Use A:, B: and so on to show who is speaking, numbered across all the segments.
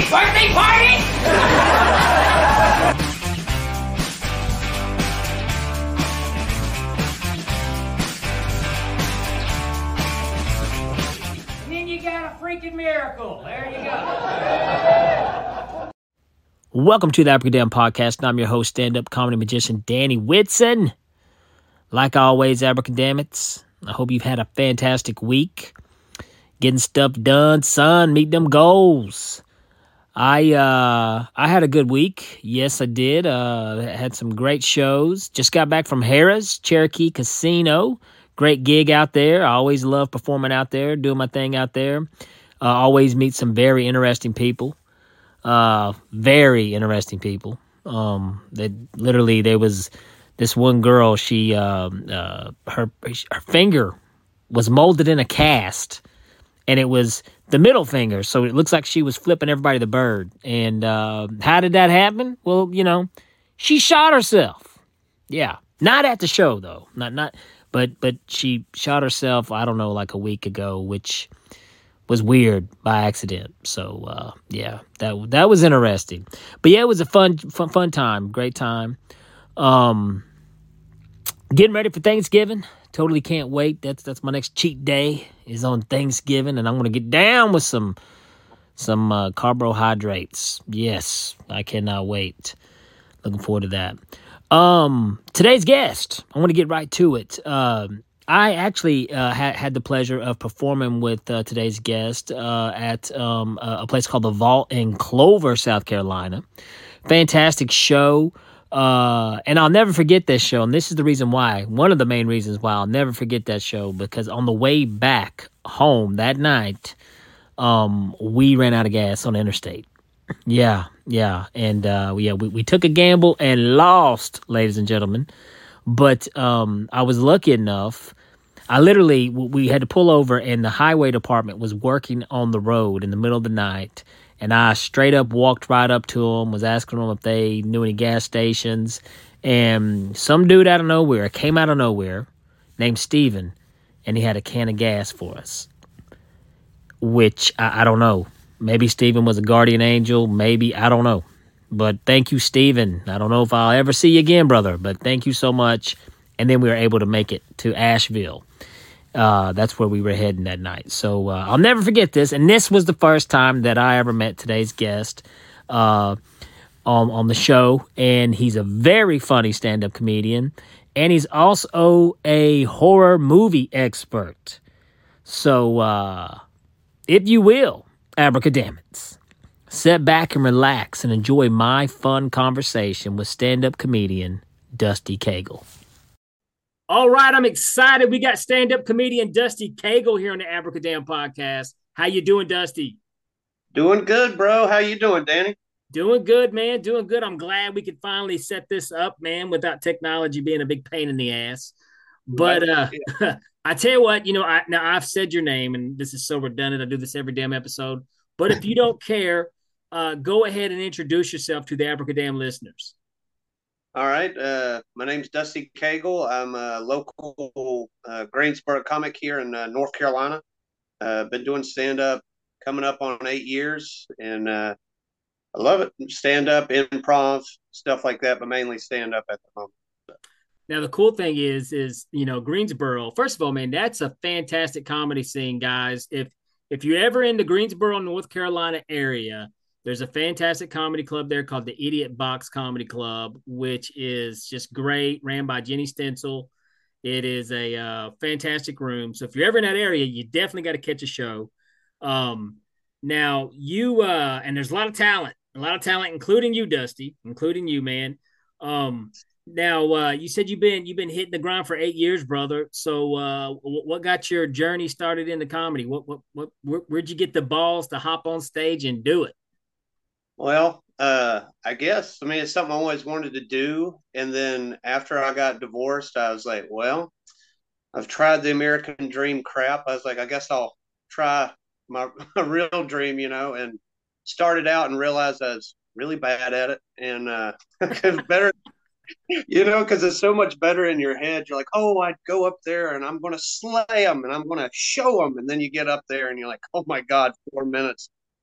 A: birthday party? And then you got a freaking miracle. There you go.
B: Welcome to the Abracadabra Podcast. I'm your host, stand-up comedy magician Danny Whitson. Like always, Abracadabmits, I hope you've had a fantastic week. Getting stuff done, son. Meet them goals. I had a good week. Yes, I did. Had some great shows. Just got back from Harrah's Cherokee Casino. Great gig out there. I always love performing out there, doing my thing out there. Always meet some very interesting people. Very interesting people. There was this one girl. She her finger was molded in a cast, and it was the middle finger. So it looks like she was flipping everybody the bird. And how did that happen? Well, she shot herself. Yeah, not at the show though. But she shot herself. I don't know, like a week ago, which was weird by accident. So yeah, that was interesting. But yeah, it was a fun time, great time. Getting ready for Thanksgiving. Totally can't wait. That's my next cheat day is on Thanksgiving, and I'm gonna get down with some carbohydrates. Yes, I cannot wait. Looking forward to that. Today's guest, I want to get right to it. I actually had the pleasure of performing with today's guest at a place called The Vault in Clover, South Carolina. Fantastic show. And I'll never forget this show. And this is the reason why. One of the main reasons why I'll never forget that show. Because on the way back home that night, we ran out of gas on the interstate. Yeah. And we took a gamble and lost, ladies and gentlemen. But I was lucky enough. We had to pull over, and the highway department was working on the road in the middle of the night. And I straight up walked right up to them, was asking them if they knew any gas stations. And some dude came out of nowhere, named Steven, and he had a can of gas for us. Which, I don't know. Maybe Steven was a guardian angel. Maybe, I don't know. But thank you, Steven. I don't know if I'll ever see you again, brother. But thank you so much. And then we were able to make it to Asheville. That's where we were heading that night. So I'll never forget this. And this was the first time that I ever met today's guest on the show. And he's a very funny stand-up comedian. And he's also a horror movie expert. So if you will, Abracadabmits, sit back and relax and enjoy my fun conversation with stand-up comedian Dusty Cagle. All right, I'm excited. We got stand-up comedian Dusty Cagle here on the Abracadabra Podcast. How you doing, Dusty?
C: Doing good, bro. How you doing, Danny?
B: Doing good, man. Doing good. I'm glad we could finally set this up, man, without technology being a big pain in the ass. But I tell you what, I've said your name, and this is so redundant. I do this every damn episode. But if you don't care, go ahead and introduce yourself to the Abracadabra listeners.
C: All right. My name's Dusty Cagle. I'm a local Greensboro comic here in North Carolina. Been doing stand-up coming up on 8 years, and I love it. Stand-up, improv, stuff like that, but mainly stand-up at the moment.
B: Now, the cool thing is Greensboro, first of all, man, that's a fantastic comedy scene, guys. If you're ever in the Greensboro, North Carolina area, there's a fantastic comedy club there called the Idiot Box Comedy Club, which is just great, ran by Jenny Stencil. It is a fantastic room. So if you're ever in that area, you definitely got to catch a show. Now, you and there's a lot of talent, including you, Dusty, including you, man. Now, you said you've been hitting the ground for 8 years, brother. So what got your journey started into comedy? Where'd you get the balls to hop on stage and do it?
C: Well, I guess, it's something I always wanted to do. And then after I got divorced, I was like, well, I've tried the American dream crap. I was like, I guess I'll try my real dream, and started out and realized I was really bad at it. And better, because it's so much better in your head. You're like, oh, I'd go up there and I'm going to slay them and I'm going to show them. And then you get up there and you're like, oh my God, 4 minutes.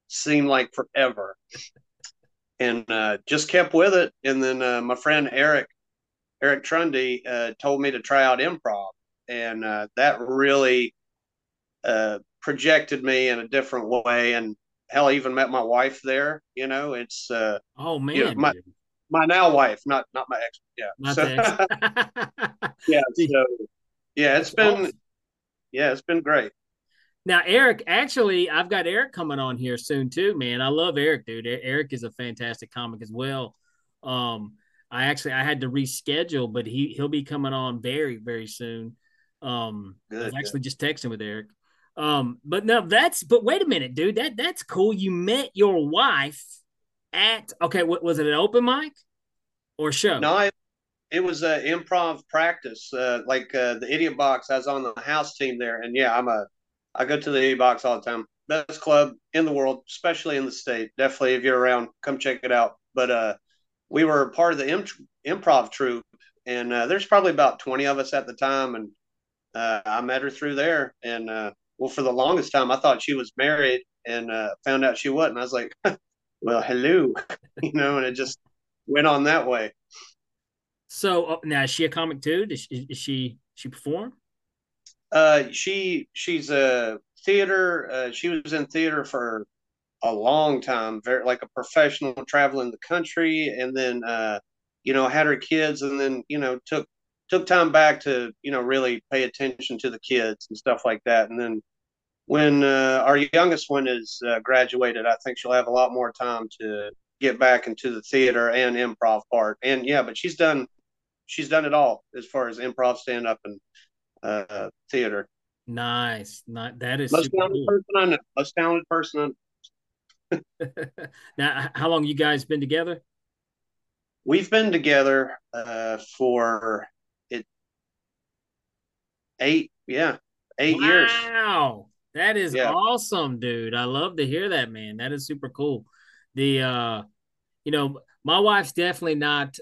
C: seemed like forever, and just kept with it. And then my friend Eric Trundy told me to try out improv, and that really projected me in a different way. And hell, I even met my wife there. You know, it's
B: Oh
C: you know
B: man,
C: my
B: dude.
C: my now wife, not my ex. Yeah,
B: Not
C: so
B: the ex.
C: yeah,
B: See,
C: so yeah,
B: that's awesome.
C: it's been great.
B: Now, Eric, actually, I've got Eric coming on here soon too, man. I love Eric, dude. Eric is a fantastic comic as well. Um, I had to reschedule, but he'll be coming on very, very soon. I was
C: Good, good.
B: actually just texting with Eric. But no, but wait a minute, dude. That's cool. You met your wife at okay, what was it, an open mic or show?
C: No, it was improv practice, like the Idiot Box. I was on the house team there, and yeah, I go to the Idiot Box all the time. Best club in the world, especially in the state. Definitely, if you're around, come check it out. But we were part of the improv troupe, and there's probably about 20 of us at the time, and I met her through there. And well, for the longest time, I thought she was married, and found out she wasn't. I was like, well, hello, and it just went on that way.
B: So now is she a comic too? Is she perform?
C: She's a theater. She was in theater for a long time, very like a professional, traveling the country, and then had her kids, and then took time back to really pay attention to the kids and stuff like that. And then when our youngest one is graduated, I think she'll have a lot more time to get back into the theater and improv part. And yeah, but she's done it all as far as improv, stand up, and theater.
B: Nice. Not that is
C: Most
B: super
C: talented
B: cool.
C: person I know. Most talented person I know.
B: Now, how long you guys been together?
C: We've been together for it 8 years.
B: Wow. That is
C: Yeah,
B: awesome, dude. I love to hear that, man. That is super cool. The my wife's definitely not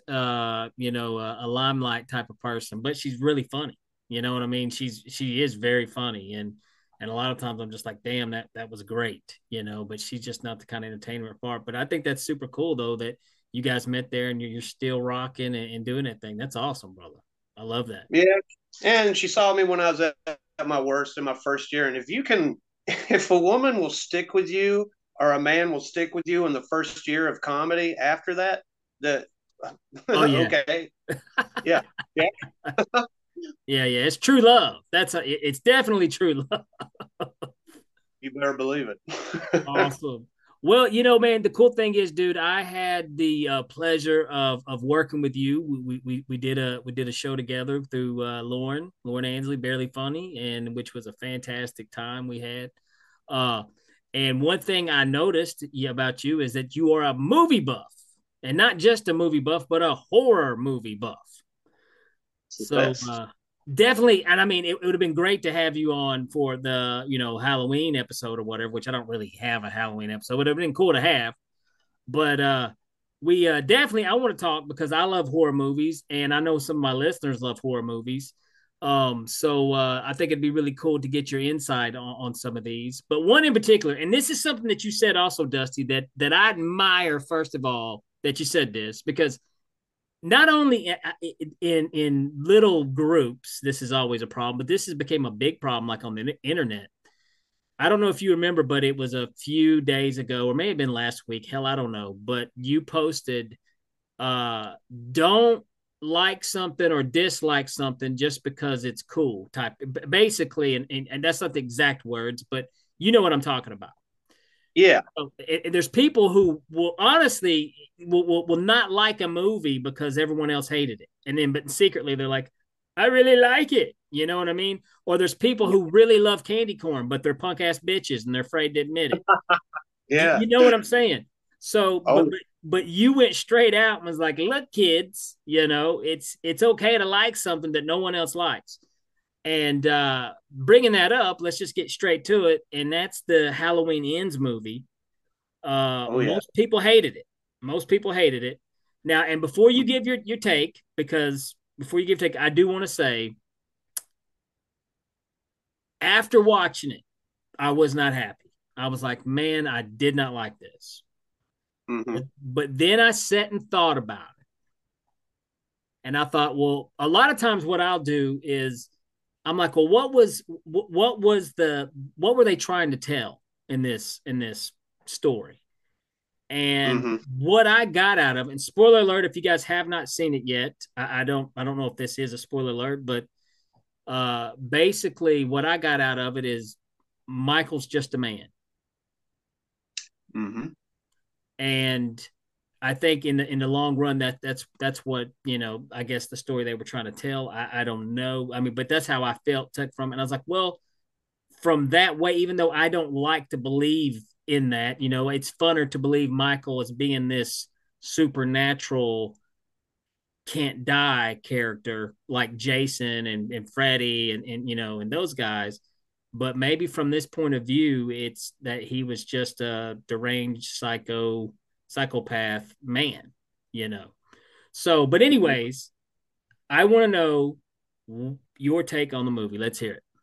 B: a limelight type of person, but she's really funny. You know what I mean? She is very funny, and a lot of times I'm just like, damn, that was great, but she's just not the kind of entertainment part. But I think that's super cool though that you guys met there and you're still rocking and doing that thing. That's awesome, brother. I love that.
C: yeah. And she saw me when I was at my worst in my first year. And if you can, if a woman will stick with you or a man will stick with you in the first year of comedy, after that, the
B: Oh yeah.
C: okay, yeah, yeah,
B: Yeah, yeah, it's true love. It's definitely true love.
C: you better believe it.
B: Awesome. Well, man, the cool thing is, dude, I had the pleasure of working with you. We did a show together through Lauren Ansley, Barely Funny, and which was a fantastic time we had. Uh, and one thing I noticed about you is that you are a movie buff, and not just a movie buff, but a horror movie buff.
C: It's the
B: So
C: best.
B: definitely, and I mean, it would have been great to have you on for the Halloween episode or whatever, which I don't really have a Halloween episode. It would have been cool to have, but we definitely I want to talk because I love horror movies, and I know some of my listeners love horror movies. So I think it'd be really cool to get your insight on some of these, but one in particular, and this is something that you said also, Dusty, that I admire first of all that you said this because not only in little groups this is always a problem, but this has become a big problem like on the internet. I don't know if you remember, but it was a few days ago or may have been last week, hell I don't know, but you posted uh don't like something or dislike something just because it's cool type basically, and that's not the exact words, but you know what I'm talking about.
C: Yeah,
B: There's people who will honestly will not like a movie because everyone else hated it, and then but secretly they're like, I really like it. You know what I mean? Or there's people who really love candy corn, but they're punk ass bitches and they're afraid to admit it.
C: yeah.
B: You know what I'm saying? So, but,
C: Oh,
B: but but you went straight out and was like, look, kids, it's okay to like something that no one else likes. And bringing that up, let's just get straight to it. And that's the Halloween Ends movie.
C: oh yeah.
B: Most people hated it. Most people hated it. Now, and before you give your take, because before you give take, I do want to say, after watching it, I was not happy. I was like, man, I did not like this.
C: Mm-hmm.
B: But then I sat and thought about it. And I thought, well, a lot of times what I'll do is I'm like, well, what were they trying to tell in this story? And
C: Mm-hmm.
B: what I got out of it, and spoiler alert, if you guys have not seen it yet, I don't know if this is a spoiler alert, but basically what I got out of it is Michael's just a man.
C: Mm-hmm.
B: And I think in the long run that's what, I guess the story they were trying to tell. I don't know. I mean, but that's how I felt took from it. And I was like, well, from that way, even though I don't like to believe in that, it's funner to believe Michael as being this supernatural can't die character like Jason and Freddy and those guys. But maybe from this point of view, it's that he was just a deranged psychopath man, you know. So, but anyways, I want to know your take on the movie. Let's hear it.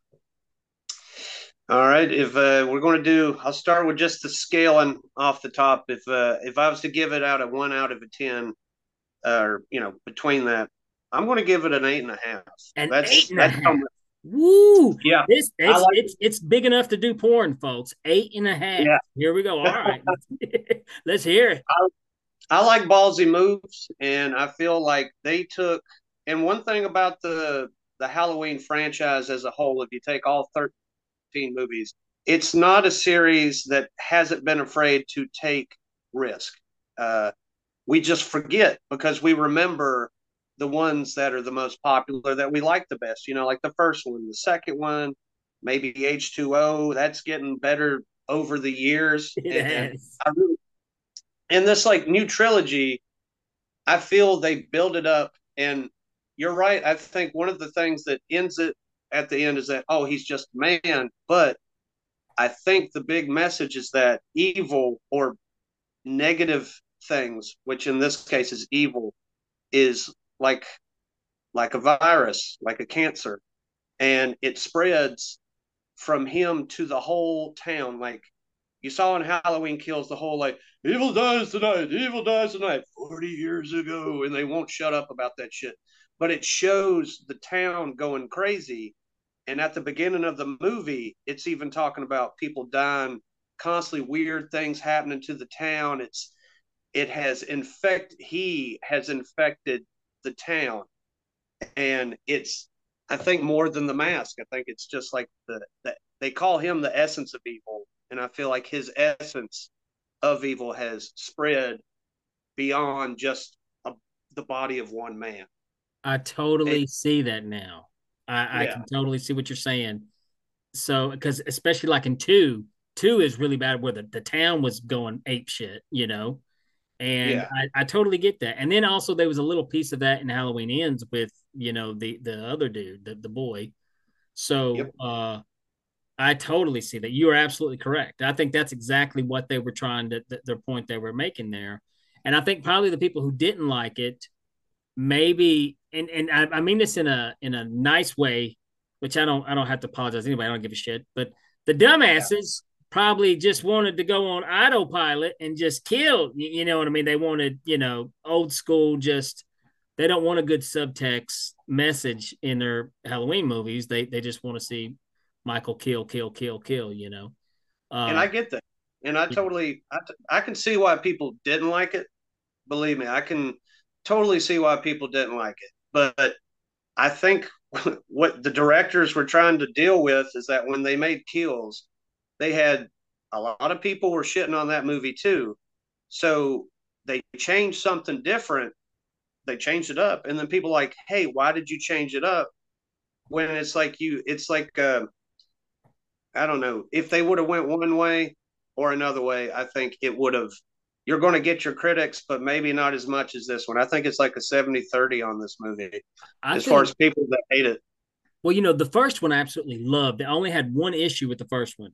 C: All right. If we're going to do, I'll start with just the scaling off the top. If I was to give it out a 1 out of 10, or between that, I'm going to give it an 8.5.
B: An eight
C: That's
B: and a
C: that's how
B: half.
C: much.
B: Woo!
C: Yeah,
B: This
C: I like.
B: it's big enough to do porn, folks. 8.5.
C: Yeah,
B: Here we go. All right, let's hear it.
C: I like ballsy moves, and I feel like they took. And one thing about the Halloween franchise as a whole, if you take all 13 movies, it's not a series that hasn't been afraid to take risk. Uh, we just forget because we remember the ones that are the most popular that we like the best. Like the first one, the second one, maybe H2O. That's getting better over the years,
B: It
C: and
B: has.
C: I really, in this like new trilogy, I feel they build it up. And you're right. I think one of the things that ends it at the end is that, oh, he's just a man. But I think the big message is that evil or negative things, which in this case is evil, is like a virus, like a cancer, and it spreads from him to the whole town. Like you saw in Halloween Kills, the whole like evil dies tonight, 40 years ago, and they won't shut up about that shit. But it shows the town going crazy. And at the beginning of the movie, it's even talking about people dying, constantly weird things happening to the town. He has infected the town, and it's, I think, more than the mask. I think it's just like they call him the essence of evil, and I feel like his essence of evil has spread beyond just the body of one man.
B: I
C: It,
B: totally see that now. I
C: yeah,
B: can totally see what you're saying. So, because especially like in two is really bad where the town was going ape shit, and
C: yeah,
B: I totally get that. And then also there was a little piece of that in Halloween Ends with, the other dude, the boy.
C: yep.
B: So, I totally see that. You are absolutely correct. I think that's exactly what they were trying to, their point they were making there. And I think probably the people who didn't like it, maybe, and I mean this in a nice way, which I don't have to apologize to anybody. I don't give a shit. But the
C: Yeah.
B: dumbasses probably just wanted to go on autopilot and just kill. You know what I mean? They wanted, old school, just they don't want a good subtext message in their Halloween movies. They just want to see Michael kill, kill, kill, kill.
C: And
B: Uh,
C: I get that, and I
B: yeah.
C: totally, I can see why people didn't like it. Believe me, I can totally see why people didn't like it. But I think what the directors were trying to deal with is that when they made Kills, they had a lot of people were shitting on that movie too. So they changed something different. They changed it up, and then people like, hey, why did you change it up? When it's like I don't know, if they would have went one way or another way. I think it would have. You're going to get your critics, but maybe not as much as this one. I think it's like a 70-30 on this movie
B: I
C: as far
B: think,
C: as people that hate it.
B: well, the first one I absolutely loved. I only had one issue with the first one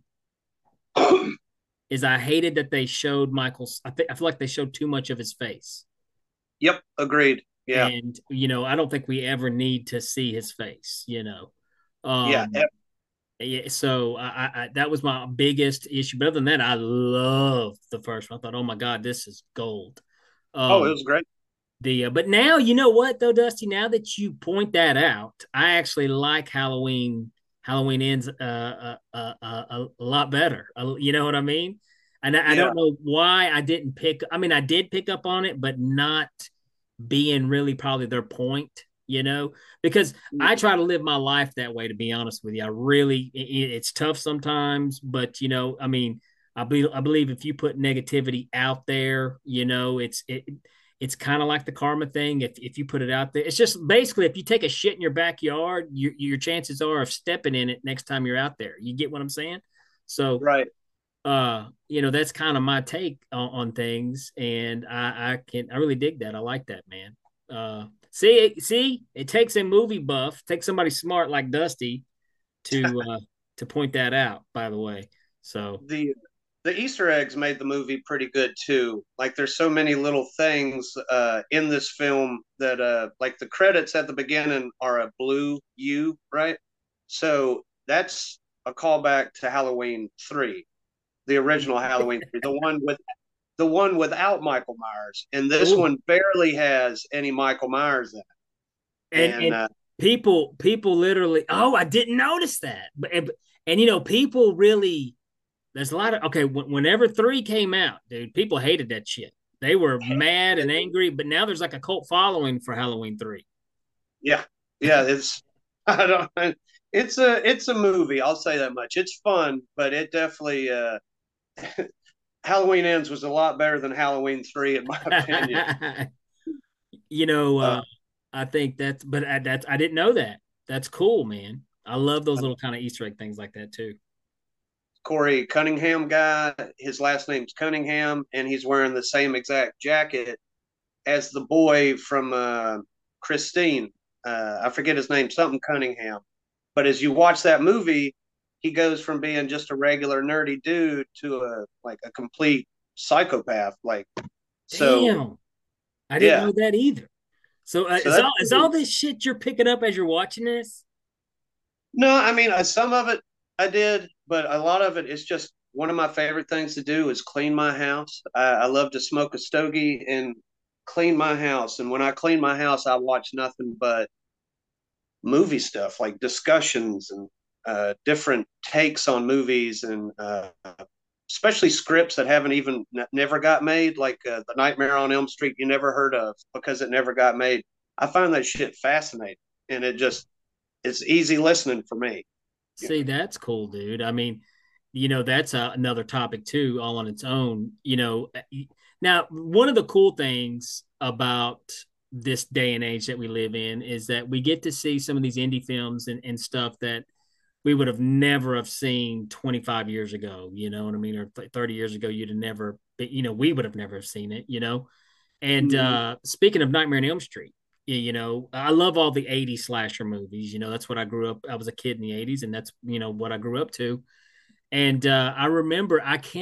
B: is I hated that they showed Michael's. I feel like they showed too much of his face,
C: Yep, agreed. Yeah,
B: and I don't think we ever need to see his face.
C: yeah.
B: Um, Yeah, so that was my biggest issue. But other than that, I love the first one. I thought, oh my god, this is gold.
C: Oh, it
B: Um,
C: was great.
B: the but now you know what though, Dusty. Now that you point that out, I actually like Halloween. Halloween ends a lot better. You know what I mean? And I
C: Yeah.
B: don't know why I didn't pick. I mean, I did pick up on it, but not being really probably their point, you know, because I try to live my life that way, to be honest with you. I really, it's tough sometimes, but you know, I mean, I believe if you put negativity out there, you know, it's kind of like the karma thing. If you put it out there, it's just basically if you take a shit in your backyard, your chances are of stepping in it next time you're out there. You get what I'm saying? So
C: Right.
B: you know, that's kind of my take on things, and I really dig that. I like that, man. See, it takes a movie buff, takes somebody smart like Dusty to point that out, by the way. So
C: The Easter eggs made the movie pretty good too. Like there's so many little things in this film that like the credits at the beginning are a blue U, right? So that's a callback to Halloween 3, the original Halloween 3, the one without Michael Myers. And this
B: oh,
C: one barely has any Michael Myers in it. And
B: and people literally, oh, I didn't notice that. And you know, people really, there's a lot of okay. Whenever 3 came out, dude, people hated that shit. They were mad and angry, but now there's like a cult following for Halloween 3.
C: yeah, yeah, it's I don't it's a movie, I'll say that much. It's fun, but it definitely Halloween Ends was a lot better than Halloween 3 in my opinion.
B: You know,
C: Uh,
B: I think that's I didn't know that. That's cool, man. I love those little kind of Easter egg things like that too.
C: Corey Cunningham guy, his last name's Cunningham, and he's wearing the same exact jacket as the boy from Christine. I forget his name, something Cunningham. But as you watch that movie, he goes from being just a regular nerdy dude to a like a complete psychopath. Like so,
B: Damn, I didn't
C: yeah.
B: know that either. So
C: So that's
B: is all this shit you're picking up as you're watching this?
C: no. I mean, some of it I did, but a lot of it is just one of my favorite things to do is clean my house. I love to smoke a stogie and clean my house. And when I clean my house, I watch nothing but movie stuff, like discussions and different takes on movies, and especially scripts that haven't even never got made, like the Nightmare on Elm Street you never heard of because it never got made. I find that shit fascinating, and it's easy listening for me. You
B: See, that's cool, dude. I mean, you know, that's another topic too, all on its own. You know, now one of the cool things about this day and age that we live in is that we get to see some of these indie films and stuff that we would have never have seen 25 years ago. You know what I mean? Or 30 years ago, you'd have never, you know, we would have never seen it. You know, and
C: know?
B: speaking of Nightmare on Elm Street, you know, I love all the 80s slasher movies. You know, that's what I grew up. I was a kid in the 80s, and that's, you know, what I grew up to. And I remember,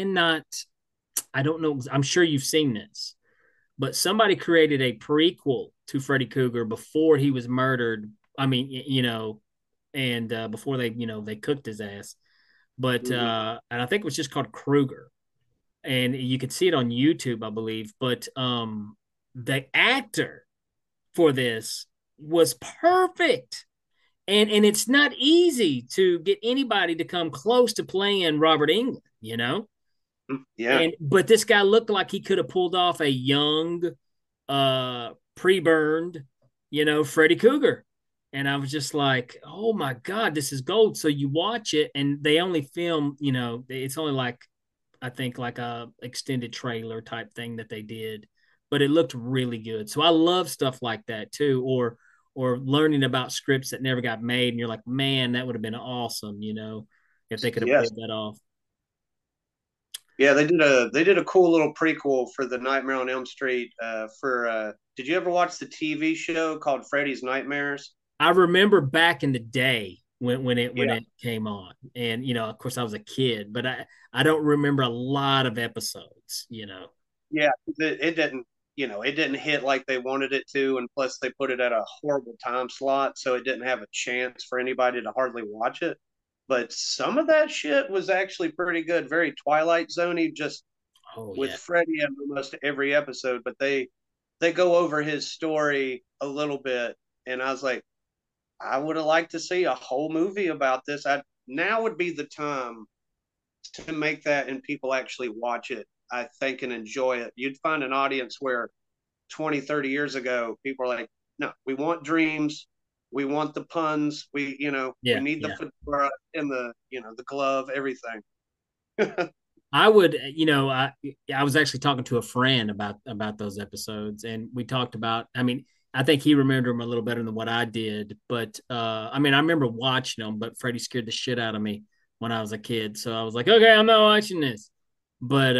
B: I don't know, I'm sure you've seen this, but somebody created a prequel to Freddy Krueger before he was murdered. I mean, you know, and before they, you know, they cooked his ass. But,
C: Mm-hmm.
B: and I think it was just called Krueger, and you could see it on YouTube, I believe. But the actor for this was perfect. And it's not easy to get anybody to come close to playing Robert Englund, you know?
C: Yeah,
B: And but this guy looked like he could have pulled off a young pre-burned, you know, Freddy Cougar. And I was just like, oh my God, this is gold. So you watch it and they only film, you know, it's only like I think like a extended trailer type thing that they did, but it looked really good. So I love stuff like that too, or learning about scripts that never got made, and you're like, man, that would have been awesome, you know, if they could have
C: yes,
B: pulled that off.
C: yeah. They did a cool little prequel for the Nightmare on Elm Street. For did you ever watch the TV show called Freddy's Nightmares?
B: I remember back in the day when
C: Yeah,
B: it came on, and you know, of course, I was a kid, but I don't remember a lot of episodes, you know.
C: yeah. It didn't, it didn't hit like they wanted it to, and plus they put it at a horrible time slot, so it didn't have a chance for anybody to hardly watch it. but some of that shit was actually pretty good, very Twilight Zoney, just
B: Oh
C: with
B: yeah.
C: Freddy in almost every episode. But they go over his story a little bit, and I was like, I would have liked to see a whole movie about this. I Now would be the time to make that and people actually watch it, I think, and enjoy it. You'd find an audience where 20, 30 years ago, people are like, no, we want dreams. We want the puns. We
B: Yeah,
C: need the
B: yeah.
C: fedora and the glove, everything.
B: I would, I was actually talking to a friend about those episodes, and we talked about. I mean, I think he remembered them a little better than what I did, but I mean, I remember watching them, but Freddie scared the shit out of me when I was a kid, so I was like, okay, I'm not watching this. But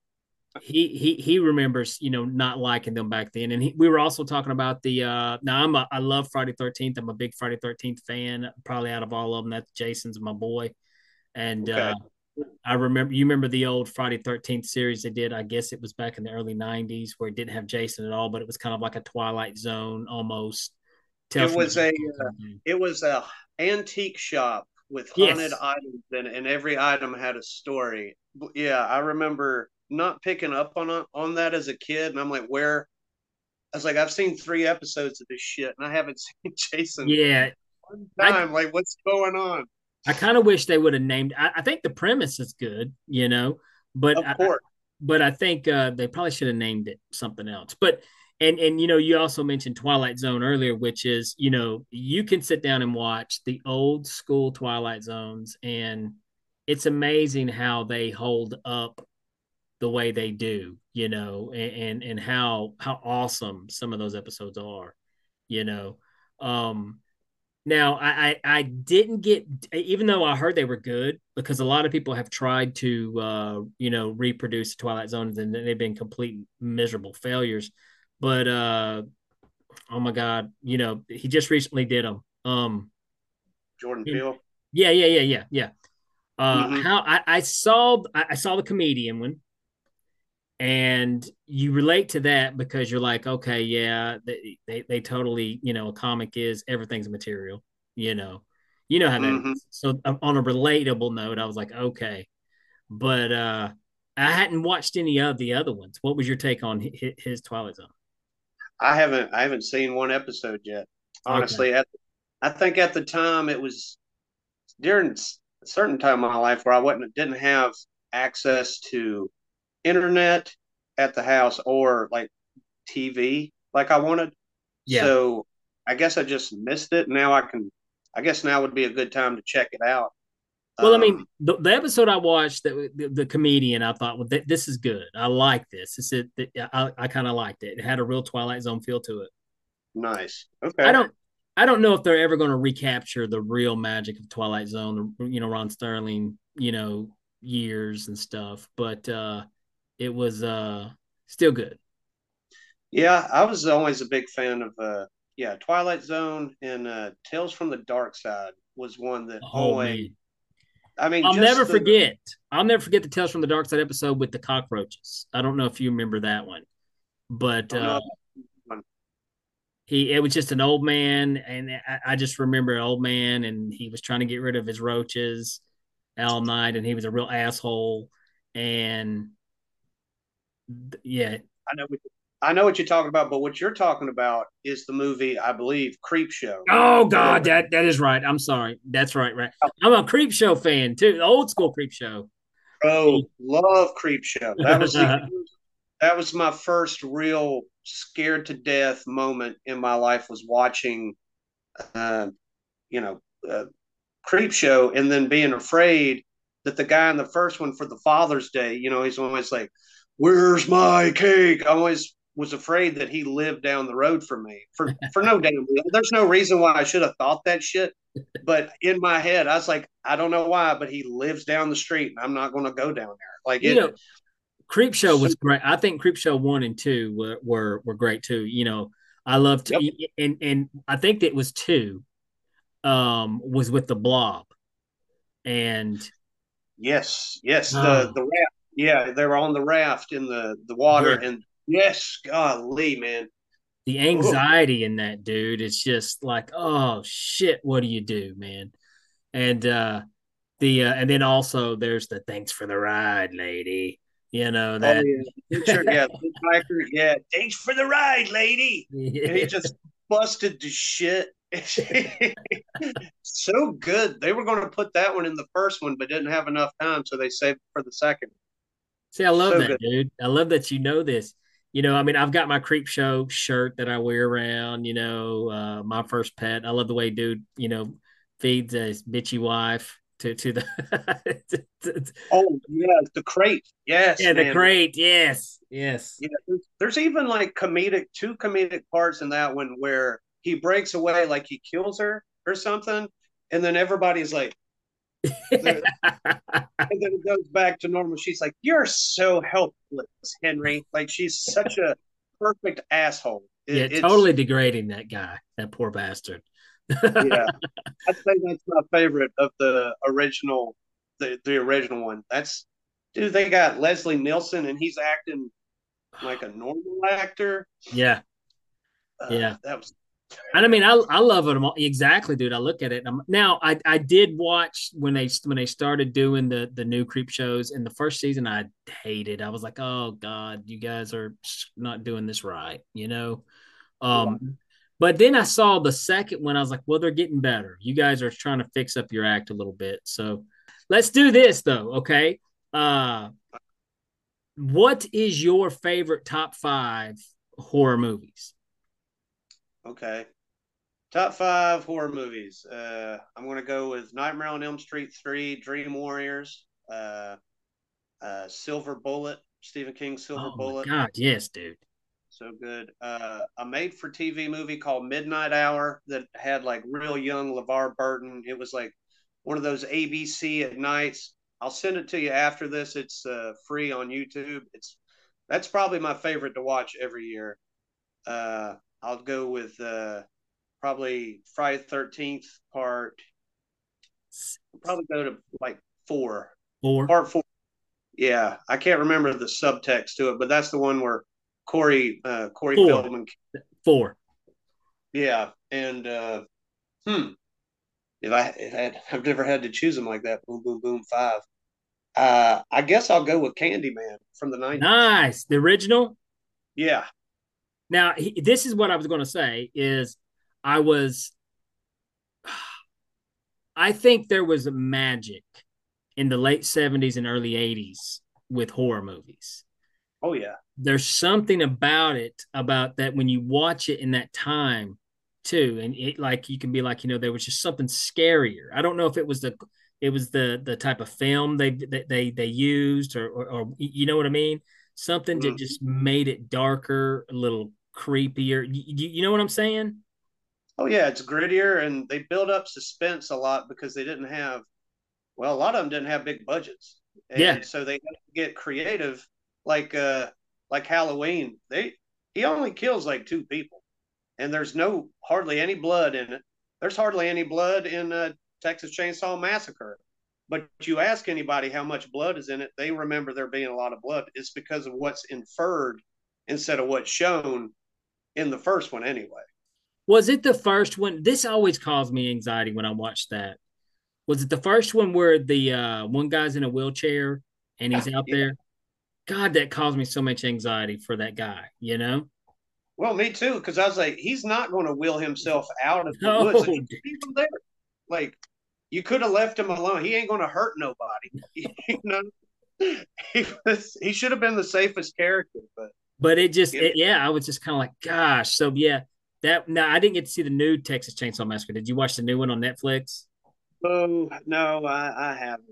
B: he remembers, not liking them back then, and we were also talking about the. Now I love Friday 13th. I'm a big Friday 13th fan. Probably out of all of them, that's Jason's my boy, and
C: Okay.
B: I remember you remember the old Friday 13th series they did. I guess it was back in the early 90s where it didn't have Jason at all, but it was kind of like a Twilight Zone almost.
C: It
B: Tales from the
C: was a
B: Dark Side kind of thing.
C: it was a antique shop with haunted
B: Yes.
C: items in it, and every item had a story. Yeah, I remember not picking up on that as a kid, and I'm like, where? I was like, I've seen 3 episodes of this shit, and I haven't seen Jason
B: Yeah.
C: one
B: I
C: time. Like, what's going on?
B: I kind of wish they would have named. I think the premise is good, but
C: Of course,
B: I think they probably should have named it something else. But and you also mentioned Twilight Zone earlier, which is you can sit down and watch the old school Twilight Zones, and it's amazing how they hold up the way they do, and how awesome some of those episodes are, you know. Um, Now, I didn't get, even though I heard they were good, because a lot of people have tried to, reproduce the Twilight Zone and they've been complete miserable failures. But oh my God, he just recently did them.
C: Jordan Peele.
B: Yeah, yeah, yeah, yeah, yeah.
C: Hmm.
B: How I saw the comedian one, and you relate to that because you're like, okay, yeah, they totally, a comic is everything's material, you know, how that
C: Hmm.
B: is. So on a relatable note, I was like, okay, but I hadn't watched any of the other ones. What was your take on his Twilight Zone?
C: I haven't seen one episode yet.
B: Okay,
C: Honestly, I think at the time it was during a certain time in my life where I wasn't didn't have access to internet at the house or like TV like I wanted.
B: yeah.
C: So I guess I just missed it. Now I can. I guess now would be a good time to check it out.
B: Well, I mean,
C: Um,
B: the episode I watched, the comedian, I thought, well, this is good. I like this. I kind of liked it. It had a real Twilight Zone feel to it.
C: nice.
B: I
C: Okay.
B: don't I don't know if they're ever going to recapture the real magic of Twilight Zone, Ron Sterling, years and stuff, but it was still good.
C: Yeah, I was always a big fan of yeah, Twilight Zone and Tales from the Dark Side was one that
B: Oh
C: always.
B: man.
C: I mean,
B: I'll never
C: just the.
B: forget. I'll never forget the Tales from the Dark Side episode with the cockroaches. I don't know if you remember that one, but
C: I don't know. One.
B: it was just an old man, and I just remember an old man, and he was trying to get rid of his roaches all night, and he was a real asshole. And yeah.
C: I know. I know what you're talking about, but what you're talking about is the movie, I believe, Creep Show.
B: Oh
C: Where,
B: God, that is right. I'm sorry. That's right, right. I'm a Creep Show fan too. The old school Creep Show.
C: oh, love Creep Show. That was my first real scared to death moment in my life was watching, uh, you know, uh, Creep Show, and then being afraid that the guy in the first one for the Father's Day, he's always like, "Where's my cake?" I always was afraid that he lived down the road from me for no damn reason. There's no reason why I should have thought that shit. But in my head, I was like, I don't know why, but he lives down the street, and I'm not going to go down there. Like
B: you
C: it.
B: know, Creep Show
C: So,
B: was great. I think Creep Show 1 and 2 were great too. I loved,
C: yep.
B: and I think that was 2 was with the Blob. And
C: Yes. Yes. The
B: oh,
C: the raft. Yeah, they were on the raft in the water,
B: yeah,
C: and yes, golly, man.
B: the
C: Oh,
B: anxiety in that dude, it's just like, oh shit, what do you do, man? And The and then also there's the thanks for the ride, lady. You know
C: Oh
B: that.
C: yeah, picture, yeah, Big Biker, yeah. Thanks for the ride, lady. And he just busted to shit. So good. They were going to put that one in the first one, but didn't have enough time, so they saved it for the second.
B: See, I love
C: So
B: that,
C: good.
B: dude. I love that you know this. I mean, I've got my creep show shirt that I wear around, my first pet. I love the way dude, feeds his bitchy wife to the
C: Oh yeah, the crate. Yes,
B: yeah, the
C: man.
B: crate. Yes. Yes.
C: Yeah, there's even like two comedic parts in that one where he breaks away, like he kills her or something, and then everybody's like, and then it goes back to normal. She's like, "You're so helpless, Henry." Like she's such a perfect asshole.
B: Yeah,
C: It's
B: totally degrading that guy, that poor bastard.
C: yeah. I'd say that's my favorite of the original one. That's dude. They got Leslie Nielsen, and he's acting like a normal actor.
B: Yeah. Yeah.
C: That was
B: And I mean, I love it exactly, dude. I look at it. Now, I did watch when they started doing the new creep shows in the first season. I hated. I was like, oh God, you guys are not doing this right, you know.
C: yeah.
B: But then I saw the second one. I was like, well, they're getting better. You guys are trying to fix up your act a little bit. So let's do this though, okay? Uh, what is your favorite top five horror movies?
C: Okay. Top five horror movies. I'm gonna go with Nightmare on Elm Street 3, Dream Warriors, Silver Bullet, Stephen King's Silver
B: Oh my
C: Bullet.
B: God, yes, dude.
C: So good. A made for TV movie called Midnight Hour that had like real young LeVar Burton. It was like one of those ABC at nights. I'll send it to you after this. It's free on YouTube. That's probably my favorite to watch every year. I'll go with probably Friday 13th part. I'll probably go to like four,
B: Four.
C: part four. Yeah, I can't remember the subtext to it, but that's the one where Corey
B: Four.
C: Feldman.
B: Four.
C: Yeah, and hmm, I've never had to choose them like that. Boom, boom, boom. Five. I guess I'll go with Candyman from the '90s.
B: Nice. The original.
C: Yeah.
B: Now, this is what I was going to say is I was I think there was a magic in the late 70s and early 80s with horror movies.
C: Oh yeah.
B: There's something about it about that when you watch it in that time too and it like you can be like there was just something scarier. I don't know if it was the type of film they used or you know what I mean, something that
C: Mm.
B: just made it darker, a little creepier. You know what I'm saying?
C: Oh yeah. It's grittier, and they build up suspense a lot because they didn't have. Well, a lot of them didn't have big budgets,
B: Yeah.
C: and so they had to get creative. Like like Halloween, he only kills like two people, and there's no hardly any blood in it. There's hardly any blood in Texas Chainsaw Massacre. But you ask anybody how much blood is in it, they remember there being a lot of blood. It's because of what's inferred instead of what's shown in the first one, anyway.
B: Was it the first one? This always caused me anxiety when I watched that. Was it the first one where the one guy's in a wheelchair and he's out
C: Yeah.
B: there? God, that caused me so much anxiety for that guy, you know?
C: Well, me too, because I was like, he's not going to will himself out of the
B: No,
C: woods. Leave him there. Like, you could have left him alone. He ain't going to hurt nobody. you know, he should have been the safest character, but
B: but it just,
C: you know,
B: yeah, I was just kind of like, gosh. So, yeah, now I didn't get to see the new Texas Chainsaw Massacre. Did you watch the new one on Netflix?
C: oh no, I haven't.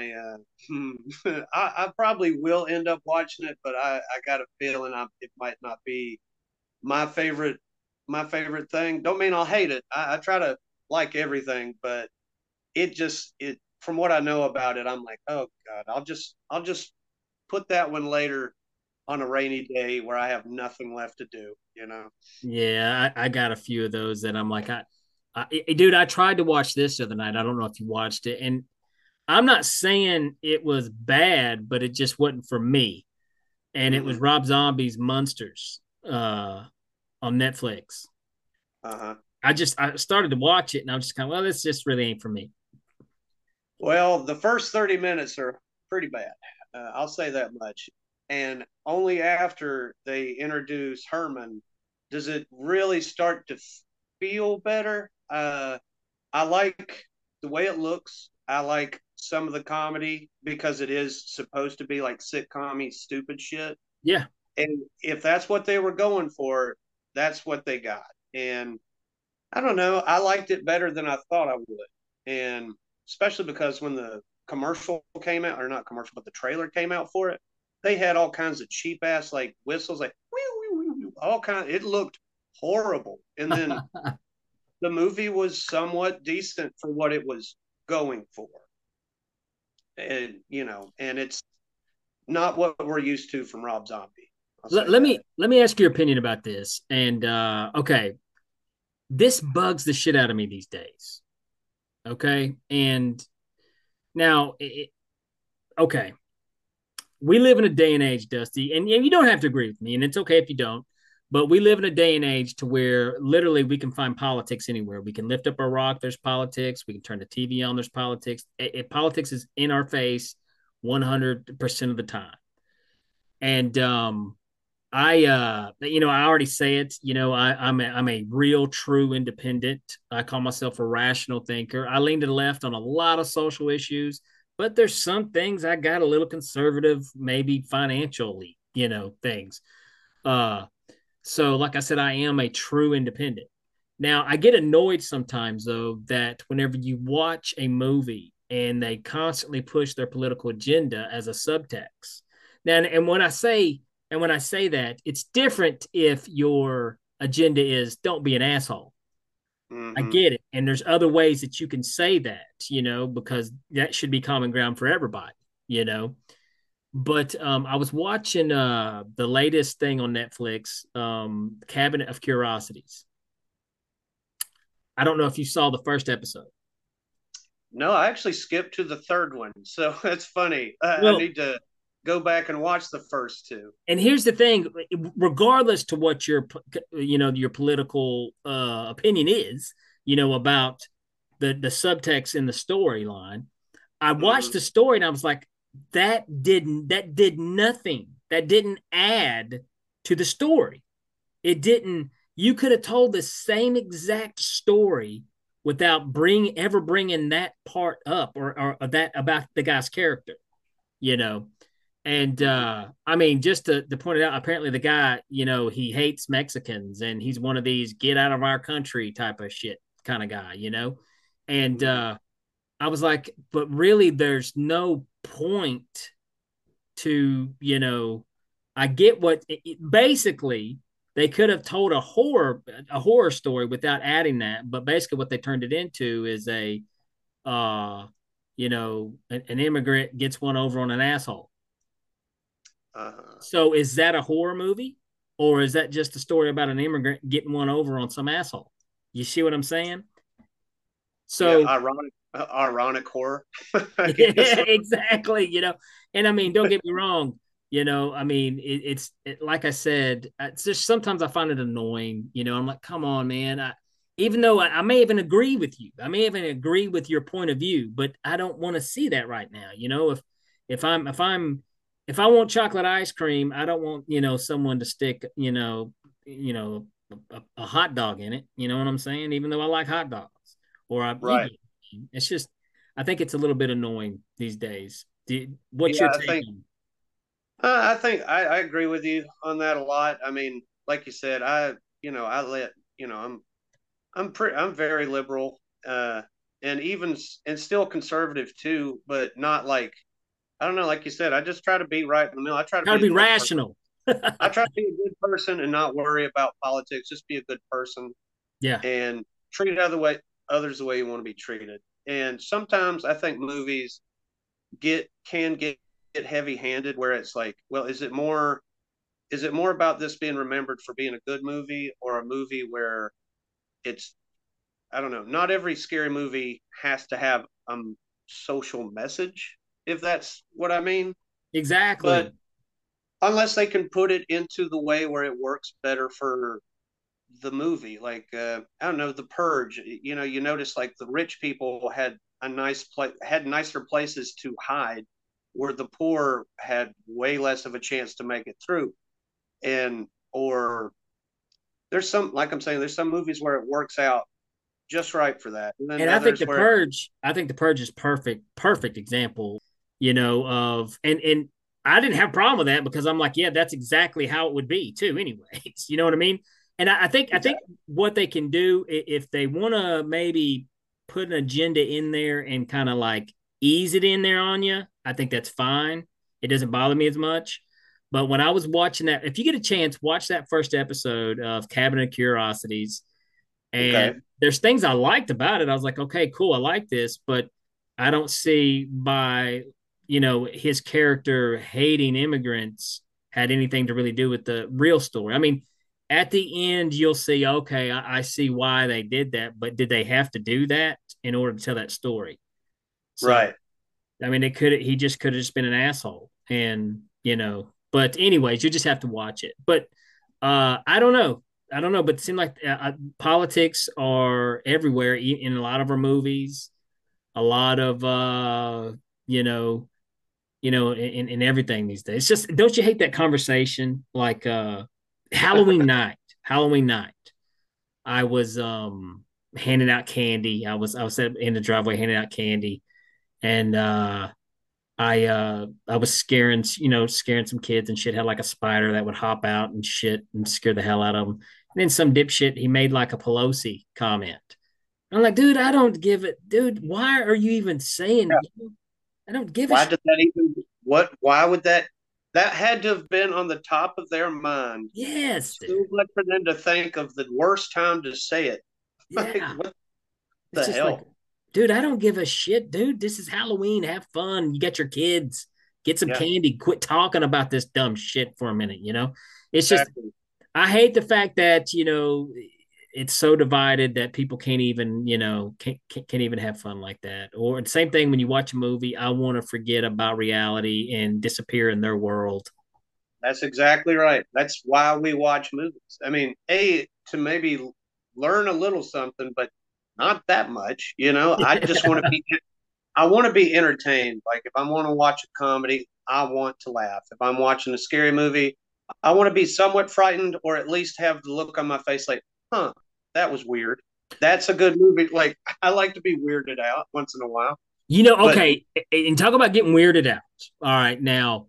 C: I probably will end up watching it, but I got a feeling it might not be my favorite my favorite thing. Don't mean I'll hate it. I try to like everything, but it from what I know about it, I'm like, oh god, I'll just put that one later on a rainy day where I have nothing left to do. You know.
B: Yeah, I got a few of those that I'm like, dude, I tried to watch this the other night. I don't know if you watched it. And I'm not saying it was bad, but it just wasn't for me. And it was
C: Mm-hmm.
B: Rob Zombie's Monsters on Netflix.
C: Uh huh.
B: I started to watch it and I was just kind of, well, this just really ain't for me.
C: Well, the first 30 minutes are pretty bad. I'll say that much. And only after they introduce Herman does it really start to feel better. I like the way it looks. I like some of the comedy because it is supposed to be like sitcom stupid shit.
B: Yeah.
C: And if that's what they were going for, that's what they got. And I don't know. I liked it better than I thought I would. And especially because when the commercial came out, or not commercial, but the trailer came out for it, they had all kinds of cheap ass like whistles, like all kind. It looked horrible. And then the movie was somewhat decent for what it was going for. And and it's not what we're used to from Rob Zombie. I'll
B: let,
C: say
B: let
C: that.
B: me let me ask your opinion about this. And okay, this bugs the shit out of me these days. Okay, and now, okay, we live in a day and age, Dusty, and you don't have to agree with me, and it's okay if you don't. But we live in a day and age to where literally we can find politics anywhere. We can lift up a rock, there's politics. We can turn the TV on, there's politics. Politics is in our face 100% of the time. And I already say it. I'm a real, true independent. I call myself a rational thinker. I lean to the left on a lot of social issues, but there's some things I got a little conservative, maybe financially, things. Uh, so, like I said, I am a true independent. Now, I get annoyed sometimes, though, that whenever you watch a movie and they constantly push their political agenda as a subtext. Now, and when I say that, it's different if your agenda is don't be an asshole. I
C: Mm-hmm.
B: get it. And there's other ways that you can say that, because that should be common ground for everybody, you know. But I was watching the latest thing on Netflix, Cabinet of Curiosities. I don't know if you saw the first episode.
C: No, I actually skipped to the third one, so it's funny. I
B: Well,
C: need to go back and watch the first two.
B: and here's the thing: regardless to what your political opinion is, about the subtext in the storyline, I watched
C: Mm-hmm.
B: the story and I was like, that did nothing. That didn't add to the story. It didn't. You could have told the same exact story without bringing that part up, or that about the guy's character. You know, and
C: Mm-hmm.
B: I mean, just to point it out, apparently the guy, he hates Mexicans and he's one of these get out of our country type of shit kind of guy. And
C: Mm-hmm.
B: I was like, but really, there's no point to, I get basically they could have told a horror story without adding that, but basically what they turned it into is uh, an immigrant gets one over on an asshole.
C: Uh-huh.
B: So is that a horror movie, or is that just a story about an immigrant getting one over on some asshole? You see what I'm saying?
C: Yeah,
B: So
C: ironic horror, I guess.
B: yeah, exactly. And I mean, don't get me wrong. I mean, like I said, it's just sometimes I find it annoying. I'm like, come on, man. Even though I may even agree with you, I may even agree with your point of view, but I don't want to see that right now. If I want chocolate ice cream, I don't want someone to stick a hot dog in it. You know what I'm saying? Even though I like hot dogs, or
C: Right.
B: it's just I think it's a little bit annoying these days. What's
C: Yeah,
B: your
C: I
B: take
C: think
B: on?
C: I think I agree with you on that a lot. I mean, like you said, I let I'm very liberal, and and still conservative too, but not like I don't know, like you said, I just try to be right in the middle. I try to
B: Got to
C: be a
B: be
C: good person.
B: rational.
C: I try to be a good person and not worry about politics. Just be a good person
B: Yeah,
C: and treat others the way you want to be treated. And sometimes I think movies can get heavy handed where it's like, well, is it more about this being remembered for being a good movie or a movie where it's I don't know, not every scary movie has to have social message, if that's what I mean. But
B: exactly.
C: unless they can put it into the way where it works better for the movie. Like I don't know, The Purge. You know, you notice like the rich people had a nice place, had nicer places to hide, where the poor had way less of a chance to make it through. And or there's some, like I'm saying, there's some movies where it works out just right for that, and then
B: And I think
C: others
B: the
C: where
B: purge, I think the purge is perfect example, of and I didn't have a problem with that because I'm like, yeah, that's exactly how it would be too, anyways. You know what I mean? And I think
C: exactly
B: what they can do if they want to maybe put an agenda in there and kind of like ease it in there on you, I think that's fine. It doesn't bother me as much. But when I was watching that, if you get a chance, watch that first episode of Cabinet of Curiosities, and
C: okay,
B: there's things I liked about it. I was like, okay, cool, I like this, but I don't see by his character hating immigrants had anything to really do with the real story. I mean, at the end, you'll see, okay, I see why they did that, but did they have to do that in order to tell that story? So,
C: right.
B: I mean, he just could have just been an asshole, and but anyways, you just have to watch it. But I don't know. I don't know, but it seems like politics are everywhere in a lot of our movies, a lot of you know, in everything these days. It's just, don't you hate that conversation? Like Halloween night, Halloween night. I was handing out candy. I was in the driveway handing out candy, and I was scaring some kids and shit. Had like a spider that would hop out and shit and scare the hell out of them. And then some dipshit, he made like a Pelosi comment. I'm like, dude, I don't give it, dude. Why are you even saying? I don't give a
C: Why
B: shit.
C: does that even? What? Why would that? That had to have been on the top of their mind
B: Yes, dude.
C: so much for them to think of the worst time to say it. Like,
B: Yeah.
C: what
B: It's
C: the
B: just like,
C: hell?
B: dude, I don't give a shit, dude. This is Halloween. Have fun. You got your kids. Get some
C: Yeah,
B: candy. Quit talking about this dumb shit for a minute. It's just,
C: exactly.
B: I hate the fact that it's so divided that people can't even can't even have fun like that. Or the same thing when you watch a movie, I want to forget about reality and disappear in their world.
C: That's exactly right. That's why we watch movies. I mean, to maybe learn a little something, but not that much. You know, I want to be entertained. Like if I want to watch a comedy, I want to laugh. If I'm watching a scary movie, I want to be somewhat frightened or at least have the look on my face like, huh, that was weird. That's a good movie. Like I like to be weirded out once in a while. But
B: Okay, and talk about getting weirded out. All right, now,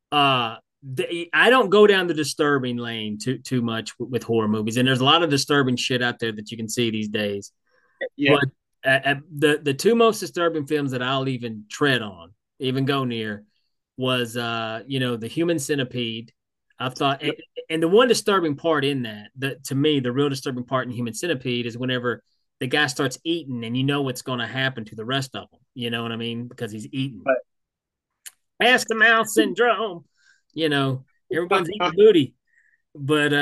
B: I don't go down the disturbing lane too much with horror movies, and there's a lot of disturbing shit out there that you can see these days.
C: yeah,
B: But the two most disturbing films that I'll even tread on, even go near, was the Human Centipede. I thought, and the one disturbing part in that to me, the real disturbing part in Human Centipede is whenever the guy starts eating, and you know what's going to happen to the rest of them. You know what I mean? Because he's eating. Pass the mouth syndrome. Everyone's eating booty, but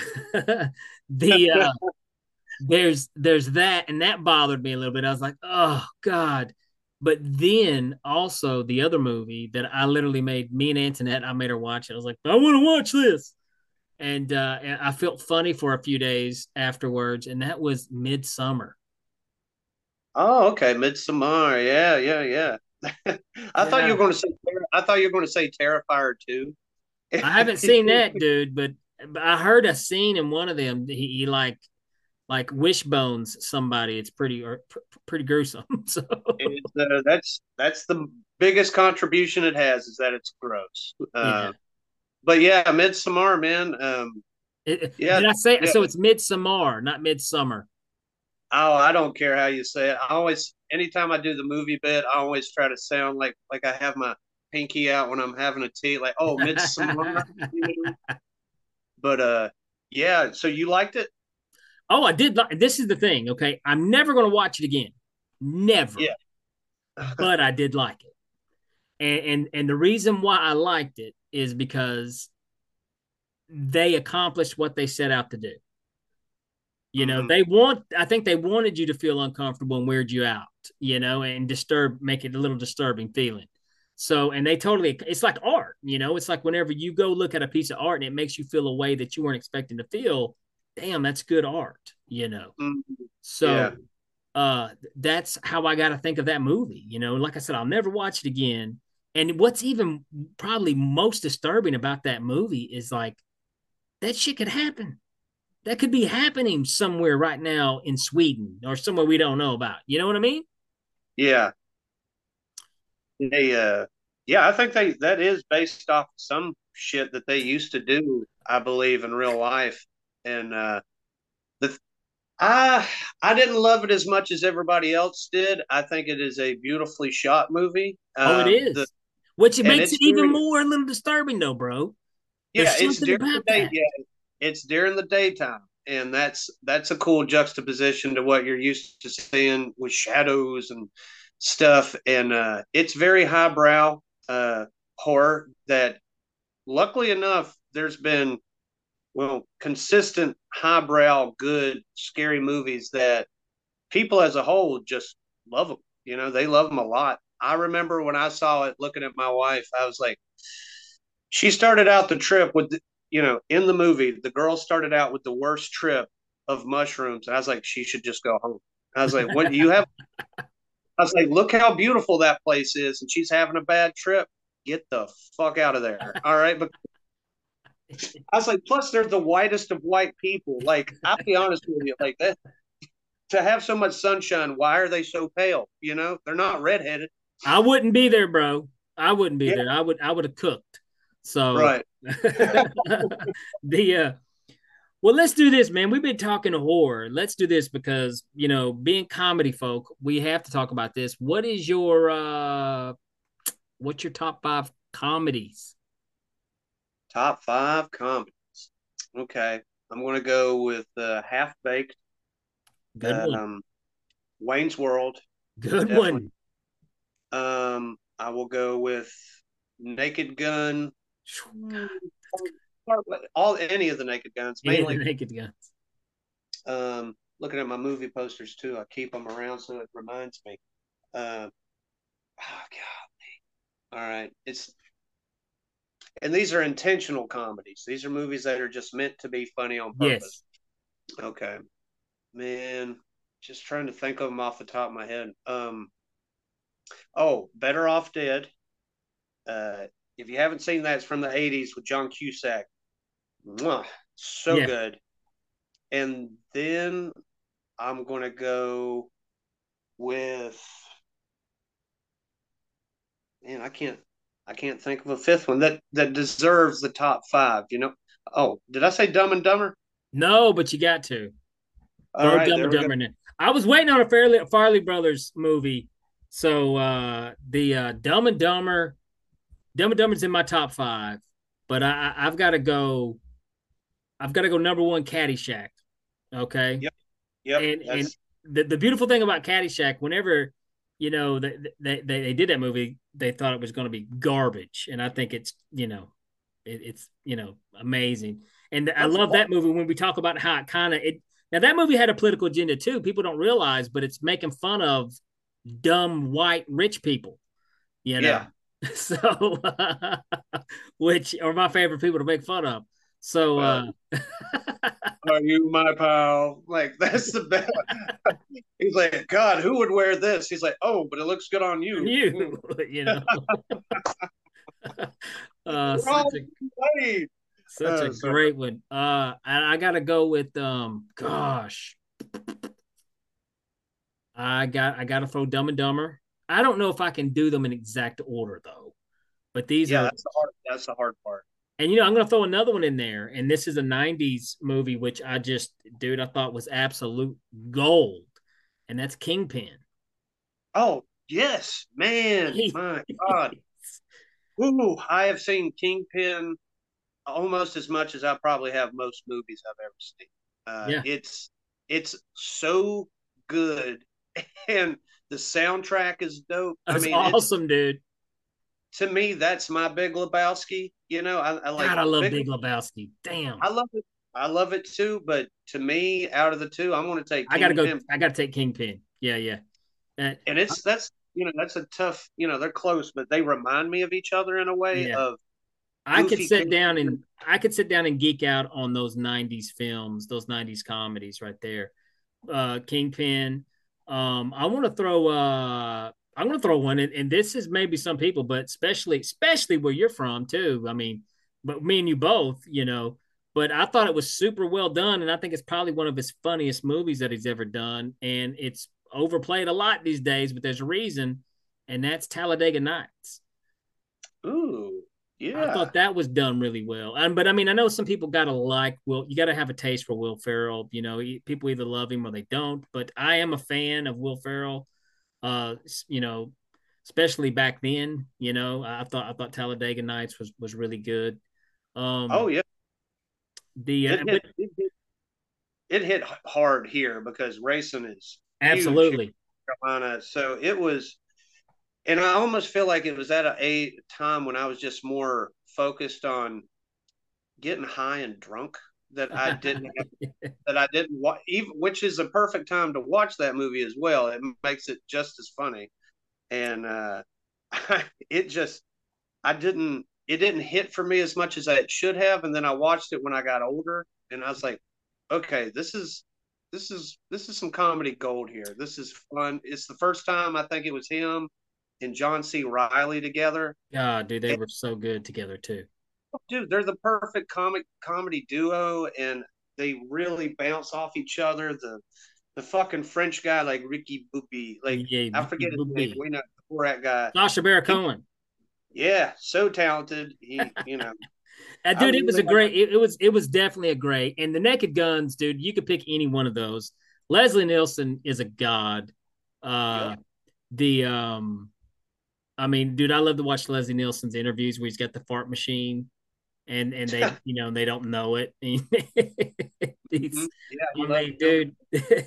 B: the there's that, and that bothered me a little bit. I was like, oh God. But then also the other movie that I literally made me and Antoinette, I made her watch it. I was like, I want to watch this. And I felt funny for a few days afterwards, and that was Midsummer.
C: oh, okay, Midsommar. Yeah, yeah, yeah. I thought you
B: Yeah.
C: were going to say. I thought you were going to say Terrifier too.
B: I haven't seen that, dude, but I heard a scene in one of them. He like wishbones somebody. It's pretty gruesome. So
C: That's the biggest contribution it has is that it's gross.
B: yeah.
C: But yeah, Midsommar, man. Yeah,
B: Did I say
C: yeah.
B: so? It's Midsummer, not Midsummer.
C: Oh, I don't care how you say it. I always, anytime I do the movie bit, I always try to sound like I have my pinky out when I'm having a tea, like oh, Midsommar. You know? But yeah. So you liked it?
B: Oh, I did. This is the thing. Okay, I'm never going to watch it again. Never.
C: Yeah.
B: But I did like it, and the reason why I liked it is because they accomplished what they set out to do.
C: Mhm.
B: I think they wanted you to feel uncomfortable and weird you out, and make it a little disturbing feeling. So, and they totally, it's like art, it's like whenever you go look at a piece of art and it makes you feel a way that you weren't expecting to feel, damn, that's good art, you know.
C: Mm, yeah,
B: So that's how I got to think of that movie. You know, like I said, I'll never watch it again. And what's even probably most disturbing about that movie is like that shit could happen. That could be happening somewhere right now in Sweden or somewhere we don't know about. You know what I mean?
C: yeah. They yeah, I think that is based off some shit that they used to do, I believe, in real life. And the I I didn't love it as much as everybody else did. I think it is a beautifully shot movie.
B: Oh, it
C: The
B: is. Which it
C: and
B: makes
C: it's
B: it even
C: during
B: more a little disturbing, though, bro.
C: yeah,
B: There's
C: it's
B: something
C: during the
B: about
C: day.
B: that.
C: Yeah, it's during the daytime, and that's a cool juxtaposition to what you're used to seeing with shadows and stuff. And it's very highbrow horror that, luckily enough, there's been consistent highbrow, good, scary movies that people as a whole just love them. You know, they love them a lot. I remember when I saw it, looking at my wife, I was like, she started out the trip with, in the movie, the girl started out with the worst trip of mushrooms. And I was like, she should just go home. I was like, what you have? I was like, look how beautiful that place is. And she's having a bad trip. Get the fuck out of there. All right. But I was like, plus they're the whitest of white people. Like, I'll be honest with you, like that, to have so much sunshine, why are they so pale? You know, they're not redheaded.
B: I wouldn't be there, bro. I wouldn't be
C: Yeah,
B: there. I would have cooked. So
C: right.
B: the well, let's do this, man. We've been talking horror. Let's do this because, being comedy folk, we have to talk about this. What's your top five comedies?
C: Top five comedies. Okay. I'm going to go with Half Baked,
B: Good one.
C: um, Wayne's World,
B: Good
C: definitely.
B: one.
C: I will go with Naked Gun.
B: God,
C: All any of the Naked Guns,
B: yeah, the
C: mainly.
B: Naked Guns.
C: Looking at my movie posters too, I keep them around so it reminds me. Oh God! All right, and these are intentional comedies. These are movies that are just meant to be funny on
B: Yes.
C: purpose. Okay, man, just trying to think of them off the top of my head. Oh, Better Off Dead. Uh, if you haven't seen that, it's from the '80s with John Cusack. Mwah, so
B: Yeah.
C: good. And then I'm gonna go with, man, I can't think of a fifth one that deserves the top five. Oh, did I say Dumb and Dumber?
B: No, but you got to
C: All
B: throw
C: right,
B: Dumb
C: there
B: and
C: we go.
B: Dumber in there. I was waiting on a Farley Brothers movie. So the Dumb and Dumber's in my top five, but I've got to go. I've got to go number one, Caddyshack. Okay,
C: Yep, yep.
B: and
C: That's
B: the beautiful thing about Caddyshack, whenever they did that movie, they thought it was going to be garbage, and I think it's amazing, and I
C: that's
B: love that movie when we talk about how it kind of it. Now that movie had a political agenda too. People don't realize, but it's making fun of dumb white rich people. You know,
C: yeah.
B: so which are my favorite people to make fun of. So
C: Well, are you my pal? Like that's the best. He's like, God, who would wear this? He's like, oh, but it looks good on you.
B: you, you know,
C: We're
B: such
C: all
B: a
C: played. So
B: great one. I gotta go with gosh, I gotta throw Dumb and Dumber. I don't know if I can do them in exact order though, but these
C: yeah,
B: are,
C: that's the hard part.
B: and I'm gonna throw another one in there, and this is a '90s movie which I thought was absolute gold, and that's Kingpin.
C: Oh yes, man, my God. Ooh, I have seen Kingpin almost as much as I probably have most movies I've ever seen.
B: Yeah,
C: It's so good, and the soundtrack is dope. I
B: that's
C: mean, it's
B: awesome, dude.
C: to me that's my Big Lebowski. I like
B: God, I love
C: Big.
B: Big Lebowski. Damn,
C: I love it. I love it too. But to me, out of the two, I'm going to take
B: I gotta go.
C: Kingpin,
B: I gotta take Kingpin. Yeah, yeah. Uh,
C: and that's a tough. They're close, but they remind me of each other in a way
B: yeah.
C: of goofy character.
B: I could sit down and geek out on those '90s films, those '90s comedies right there. Kingpin. I want to throw. I want to throw one, and this is maybe some people, but especially where you're from too. I mean, but me and you both, you know. But I thought it was super well done, and I think it's probably one of his funniest movies that he's ever done. And it's overplayed a lot these days, but there's a reason, and that's Talladega Nights.
C: Ooh,
B: I
C: yeah.
B: thought that was done really well. But I mean, I know some people gotta like Will. You gotta have a taste for Will Ferrell. You know, people either love him or they don't. But I am a fan of Will Ferrell. You know, especially back then. You know, I thought Talladega Nights was really good.
C: Oh
B: Um,
C: yeah.
B: the
C: It hit
B: but
C: it hit hard here because racing is huge here
B: absolutely,
C: in Carolina. So it was, and I almost feel like it was at a time when I was just more focused on getting high and drunk that I didn't have, that I didn't watch, even which is a perfect time to watch that movie as well. It makes it just as funny, and it just I didn't it didn't hit for me as much as it should have, and then I watched it when I got older, and I was like, okay, this is some comedy gold here. This is fun. It's the first time I think it was him and John C. Riley together.
B: God, dude, they
C: And,
B: were so good together too.
C: dude, they're the perfect comedy duo, and they really bounce off each other. The fucking French guy like Ricky Bobby, like
B: Yeah,
C: I forget his name. We know the Borat guy.
B: Sacha Baron
C: He,
B: Cohen.
C: yeah, so talented. I
B: Dude, it was
C: really
B: a great. It was definitely a great. And the Naked Guns, dude, you could pick any one of those. Leslie Nielsen is a god.
C: yep.
B: Uh, the I mean, dude, I love to watch Leslie Nielsen's interviews where he's got the fart machine, and they, you know, they don't know it.
C: Mhm.
B: It's,
C: Yeah, he
B: I
C: loves
B: mean,
C: him.
B: dude.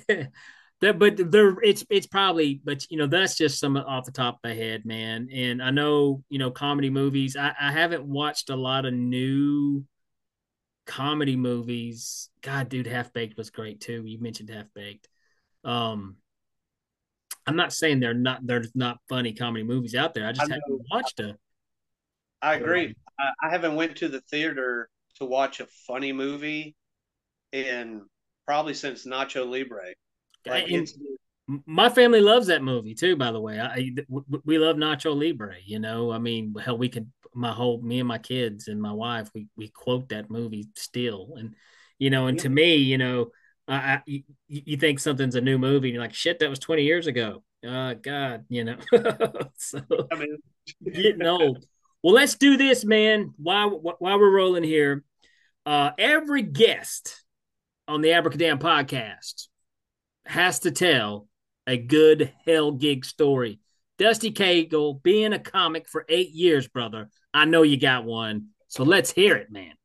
B: But there, it's probably, but you know, that's just some off the top of my head, man. And I know, you know, comedy movies. I haven't watched a lot of new comedy movies. God, dude, Half Baked was great too. You mentioned Half Baked. Um, I'm not saying there's not funny comedy movies out there. I
C: I
B: just haven't
C: know.
B: watched a.
C: I agree. I haven't went to the theater to watch a funny movie in probably since Nacho Libre. Like
B: And
C: it's
B: my family loves that movie too. By the way, we love Nacho Libre. You know, I mean, hell, we could me and my kids and my wife, we quote that movie still, and you know, and
C: yeah.
B: to me, you know, you think something's a new movie, and you're like, shit, that was 20 years ago. God, you know, so
C: I mean,
B: getting old. Well, let's do this, man. While we're rolling here, every guest on the Abracadam podcast has to tell a good hell gig story. Dusty Cagle, being a comic for 8 years, brother, I know you got one. So let's hear it, man.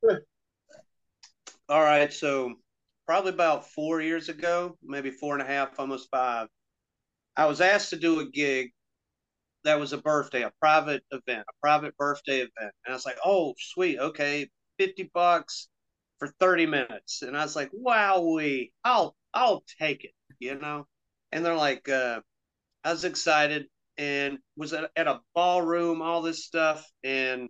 C: all right. So probably about 4 years ago, maybe four and a half, almost five, I was asked to do a gig that was a birthday, a private event, a private birthday event. And I was like, oh, sweet. Okay. $50 for 30 minutes. And I was like, wow, I'll take it, you know? And they're like, I was excited and was at a ballroom, all this stuff. And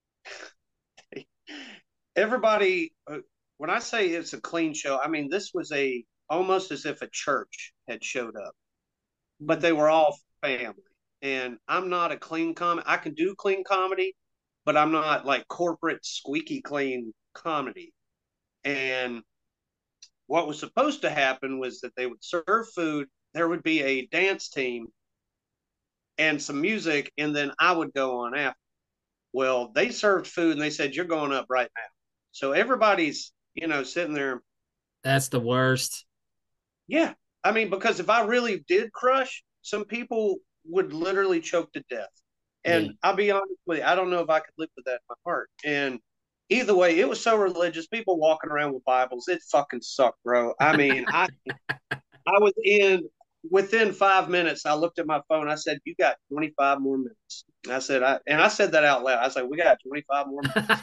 C: everybody, when I say it's a clean show, I mean, this was almost as if a church had showed up, but they were all family. And I'm not a clean comedy. I can do clean comedy, but I'm not like corporate squeaky clean comedy. And what was supposed to happen was that they would serve food, there would be a dance team and some music, and then I would go on after. Well, they served food and they said, you're going up right now. So everybody's, sitting there.
B: That's the worst.
C: Yeah. I mean, because if I really did crush, some people would literally choke to death.
B: Yeah.
C: And I'll be honest with you, I don't know if I could live with that in my heart. And either way, it was so religious. People walking around with Bibles, it fucking sucked, bro. I mean, I was within 5 minutes. I looked at my phone. I said, "You got 25 more minutes." And I said that out loud. I said, "We got 25 more minutes."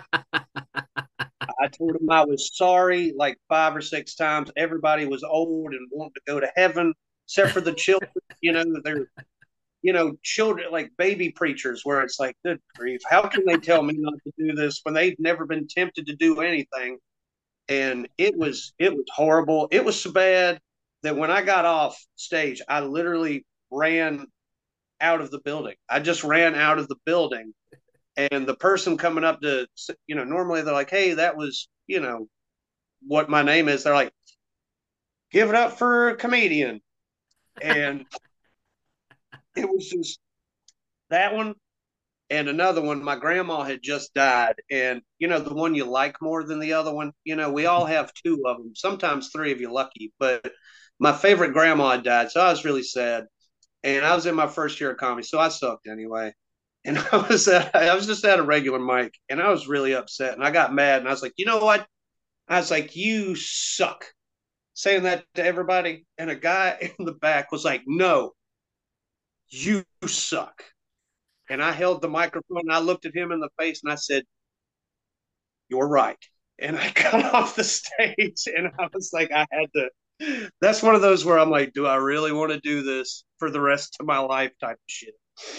C: I told him I was sorry like 5 or 6 times. Everybody was old and wanted to go to heaven, except for the children. That they're children, like baby preachers, where it's like, good grief, how can they tell me not to do this when they've never been tempted to do anything? And it was horrible. It was so bad that when I got off stage, I literally ran out of the building. I just ran out of the building, and the person coming up to, normally they're like, hey, that was, what my name is. They're like, give it up for a comedian. And it was just that one and another one. My grandma had just died, and the one you like more than the other one. We all have two of them, sometimes three if you're lucky. But my favorite grandma had died, so I was really sad. And I was in my first year of comedy, so I sucked anyway. And I was just at a regular mic, and I was really upset, and I got mad, and I was like, you know what? I was like, you suck, saying that to everybody. And a guy in the back was like, no, you suck. And I held the microphone and I looked at him in the face and I said, you're right. And I got off the stage and I was like, I had to. That's one of those where I'm like, do I really want to do this for the rest of my life type of shit?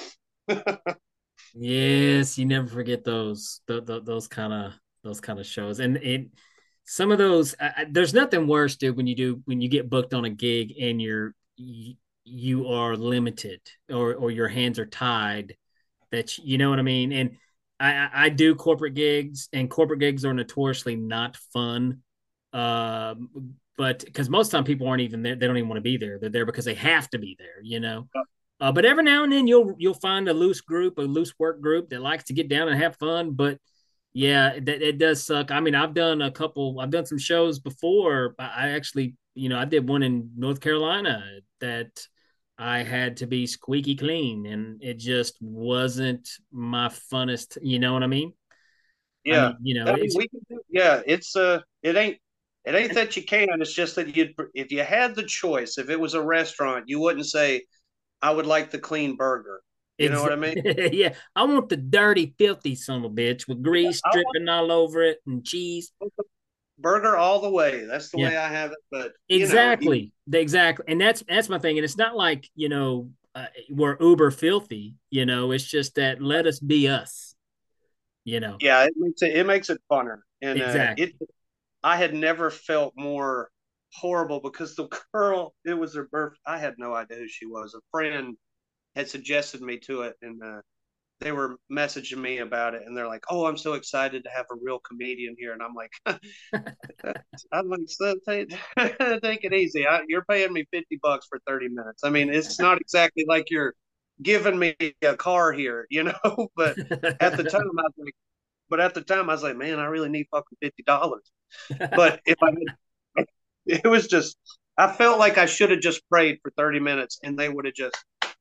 B: Yes, you never forget those kind of shows, and some of those. There's nothing worse, dude, when you get booked on a gig and you are limited or your hands are tied. That you know what I mean. And I do corporate gigs, and corporate gigs are notoriously not fun. But because most of the time people aren't even there, they don't even want to be there. They're there because they have to be there. But every now and then you'll find a loose work group that likes to get down and have fun. But yeah, it does suck. I mean, I've done some shows before. I actually, I did one in North Carolina that I had to be squeaky clean, and it just wasn't my funnest. You know what I mean? I
C: Yeah.
B: mean,
C: I mean, we can do, yeah, it ain't that you can, it's just that if you had the choice, if it was a restaurant, you wouldn't say, I would like the clean burger. You know what I mean?
B: Yeah, I want the dirty, filthy son of a bitch with grease
C: I want
B: dripping all over it and cheese.
C: the burger all the way. That's the
B: Yeah,
C: way I have it. But
B: exactly, and that's my thing. And it's not like we're uber filthy. It's just that let us be us.
C: yeah, it makes it funner. And
B: Exactly.
C: I had never felt more horrible because the girl, it was her birth. I had no idea who she was. A friend had suggested me to it, and they were messaging me about it, and they're like, "Oh, I'm so excited to have a real comedian here," and I'm like, "I'm like, so take it easy. You're paying me $50 for 30 minutes. I mean, it's not exactly like you're giving me a car here, But at the time, I was like, man, I really need fucking $50. But if I had, it was just, I felt like I should have just prayed for 30 minutes, and they would have just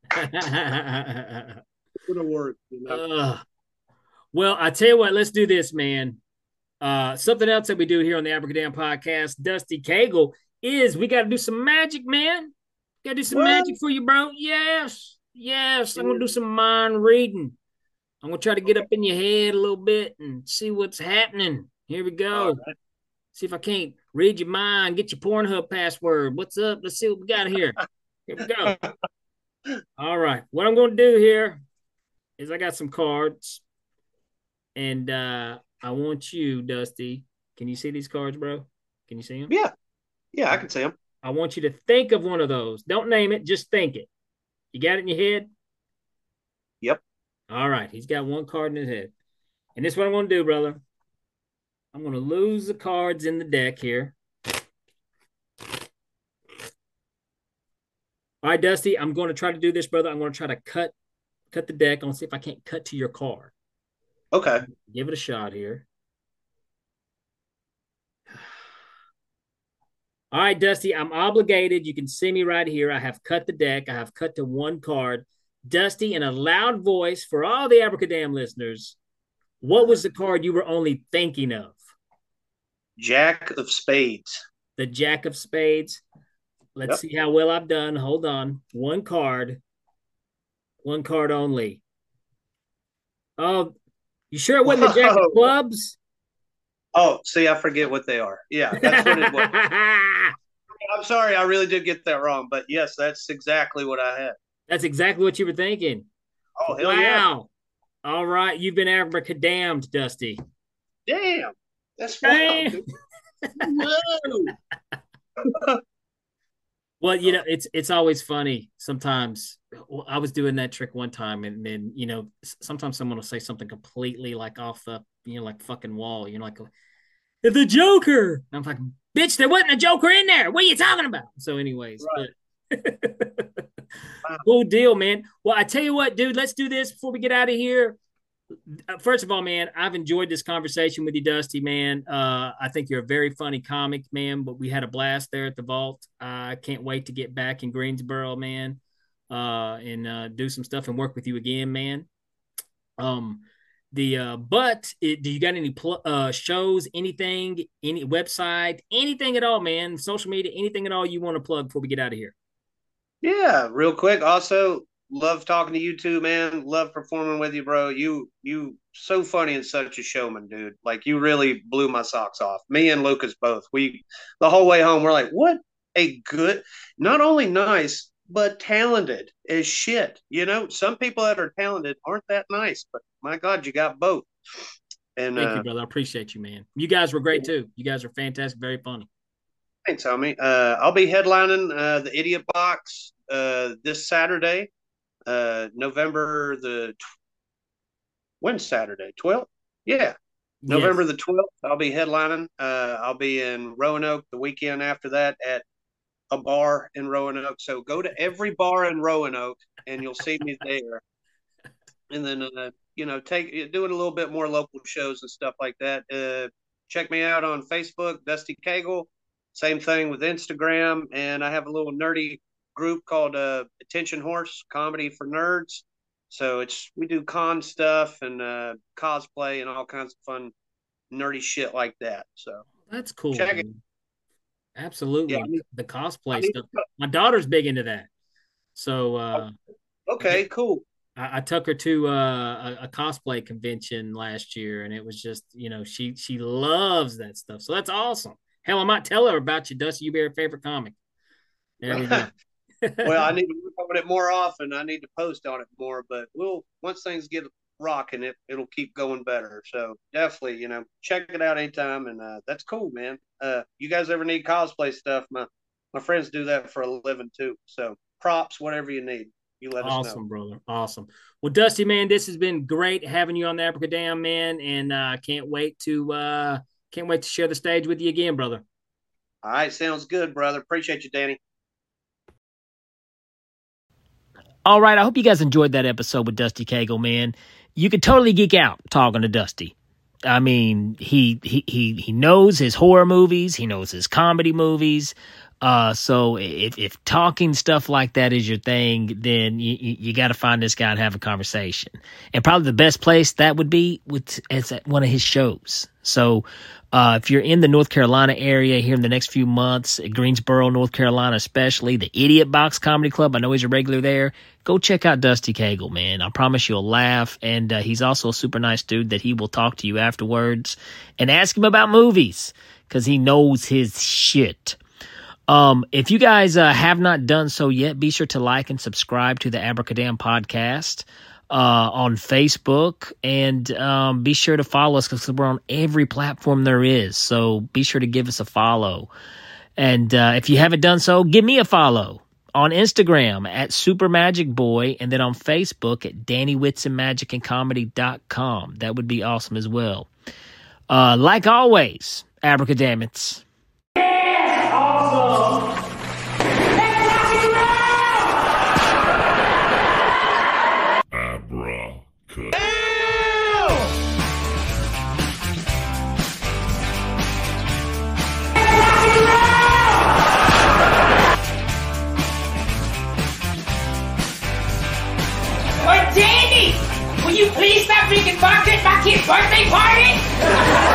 C: would have worked.
B: Well, I tell you what, let's do this, man. Something else that we do here on the Abracadabra podcast, Dusty Cagle, is we got to do some magic, man. Got to do some
C: What?
B: magic for you, bro. Yes. I'm gonna do some mind reading. I'm gonna try to get up in your head a little bit and see what's happening. Here we
C: All
B: go.
C: right.
B: See if I can't read your mind, get your Pornhub password. What's up? Let's see what we got here. Here we go. All right. What I'm going to do here is I got some cards, and I want you, Dusty. Can you see these cards, bro? Can you see them?
C: Yeah. Yeah, I can see them.
B: I want you to think of one of those. Don't name it, just think it. You got it in your head?
C: Yep.
B: All right. He's got one card in his head. And this is what I'm going to do, brother. I'm going to lose the cards in the deck here. All right, Dusty, I'm going to try to do this, brother. I'm going to try to cut the deck. I'm going to see if I can't cut to your card.
C: Okay.
B: Give it a shot here. All right, Dusty, I'm obligated. You can see me right here. I have cut the deck. I have cut to one card. Dusty, in a loud voice for all the Abracadam listeners, what was the card you were only thinking of?
C: Jack of Spades.
B: The Jack of Spades. Let's see how well I've done. Hold on. One card only. Oh, you sure it wasn't the Jack of Clubs?
C: Oh, see, I forget what they are. Yeah, that's what it was. I'm sorry, I really did get that wrong, but yes, that's exactly what I had.
B: That's exactly what you were thinking.
C: Oh, hell
B: Wow. Yeah. All right. You've been abracadamned, Dusty.
C: Damn. That's wild, dude. Whoa.
B: Well, you know, it's always funny. Sometimes I was doing that trick one time, and then you know, sometimes someone will say something completely like off the like fucking wall. You know, like the Joker. And I'm like, bitch, there wasn't a Joker in there. What are you talking about? So, anyways, right. Cool deal, man. Well, I tell you what, dude, let's do this before we get out of here. First of all, man, I've enjoyed this conversation with you, Dusty, man. I think you're a very funny comic, man, but we had a blast there at the Vault. I can't wait to get back in Greensboro, man, and do some stuff and work with you again, man. Do you got any shows, anything, any website, anything at all, man, social media, anything at all you want to plug before we get out of here?
C: Yeah, real quick. Also, love talking to you too, man. Love performing with you, bro. You so funny and such a showman, dude. Like, you really blew my socks off. Me and Lucas both. We the whole way home, we're like, what a good, not only nice, but talented as shit. You know, some people that are talented aren't that nice, but my God, you got both. And
B: thank you, brother. I appreciate you, man. You guys were great too. You guys are fantastic, very funny.
C: Thanks, homie. I'll be headlining the Idiot Box this Saturday. November when's Saturday? 12th? Yeah. November the 12th. I'll be headlining. I'll be in Roanoke the weekend after that at a bar in Roanoke. So go to every bar in Roanoke and you'll see me there. And then, doing a little bit more local shows and stuff like that. Check me out on Facebook, Dusty Cagle. Same thing with Instagram. And I have a little nerdy group called Attention Horse Comedy for Nerds. So we do con stuff and cosplay and all kinds of fun nerdy shit like that. So
B: that's cool.
C: Check it.
B: Absolutely. Yeah, the cosplay stuff. My daughter's big into that. So
C: okay, cool.
B: I took her to a cosplay convention last year, and it was just, she loves that stuff. So that's awesome. Hell, I might tell her about you, Dusty. You be her favorite comic. There we go.
C: Well, I need to work on it more often. I need to post on it more, but once things get rocking, it'll keep going better. So definitely, check it out anytime, and that's cool, man. You guys ever need cosplay stuff? My friends do that for a living too. So props, whatever you need, you let us know.
B: Awesome, brother. Awesome. Well, Dusty, man, this has been great having you on the Abracadam, man, and I can't wait to share the stage with you again, brother.
C: All right, sounds good, brother. Appreciate you, Danny.
B: All right, I hope you guys enjoyed that episode with Dusty Cagle, man. You could totally geek out talking to Dusty. I mean, he knows his horror movies, he knows his comedy movies. So if talking stuff like that is your thing, then you got to find this guy and have a conversation. And probably the best place that would be is at one of his shows. So if you're in the North Carolina area here in the next few months, Greensboro, North Carolina especially, the Idiot Box Comedy Club, I know he's a regular there. Go check out Dusty Cagle, man. I promise you'll laugh. And he's also a super nice dude that he will talk to you afterwards and ask him about movies because he knows his shit. If you guys have not done so yet, be sure to like and subscribe to the Abracadam podcast on Facebook, and be sure to follow us because we're on every platform there is. So be sure to give us a follow. And if you haven't done so, give me a follow on Instagram at Super Magic Boy, and then on Facebook at DannyWhitsonMagicandComedy.com. That would be awesome as well. Like always, Abracadamits.
A: Will you please stop freaking barking at my kid's birthday party?